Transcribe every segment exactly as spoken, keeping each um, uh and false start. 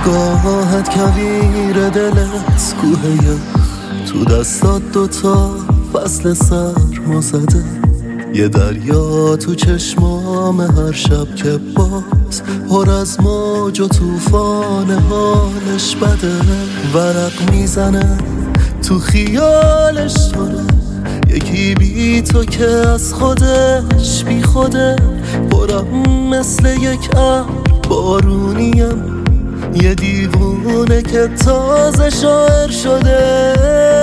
نگاهت کویر دلت کوه یخ، تو دستات دوتا فصل سرما زده، یه دریا تو چشمام هر شب که باز پر از موج و توفان حالش بده. ورق میزنه تو خیالش تونه، یکی بی تو که از خودش بی خوده. برم مثل یک ابر بارونیم، یه دیوونه که تازه شاعر شده.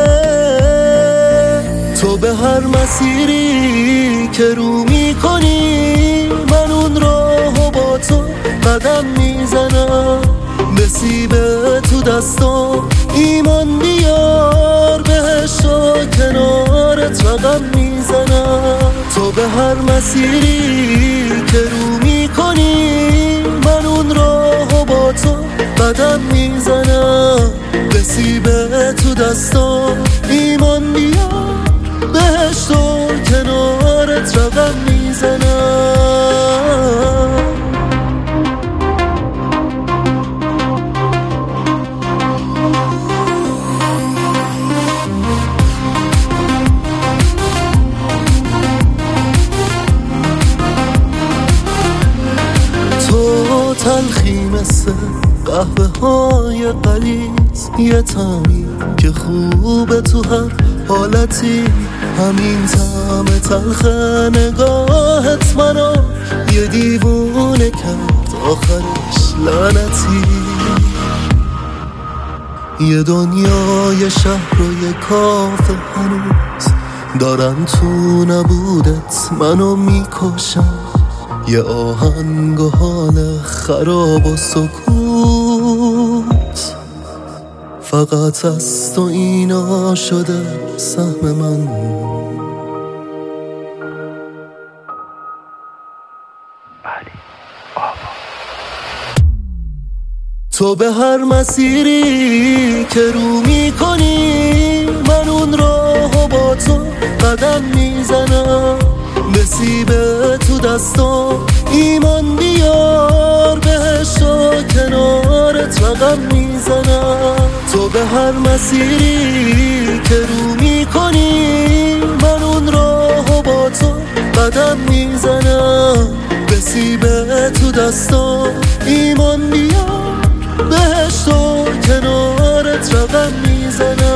تو به هر مسیری که رو میکنی، من اون راهو با تو قدم میزنم. نصیبه تو دستم ایمان بیار، بهش و کنارت رقم میزنم. تو به هر مسیری که رو میکنی، من اون راهو با تو قدم میزنم. نصیبه تو دستم ایمان بیار، بهش و کنارت رقم میزنم. تو تلخی مثل قهوه های غلیظ، یه تمی که خوبه تو هر حالتی. همین طعم تلخ نگاهت منو یه دیوونه کرد، آخرش لعنتی. یه دنیای شهر و یه کافه هنوز دارن تو نبودت منو میکشن. یه آهنگ و حال خراب و سکوت، فقط از تو اینا شده سهم من. تو به هر مسیری که رو میکنی، من اون راهو با تو قدم میزنم. نصیبه تو دستم ایمان بیار، بهش و کنارت رقم میزنم. تو به هر مسیری که رو میکنی، من اون راهو با تو قدم میزنم. نصیبه تو دستم ایمان بیار، بهش و کنارت رقم میزنم.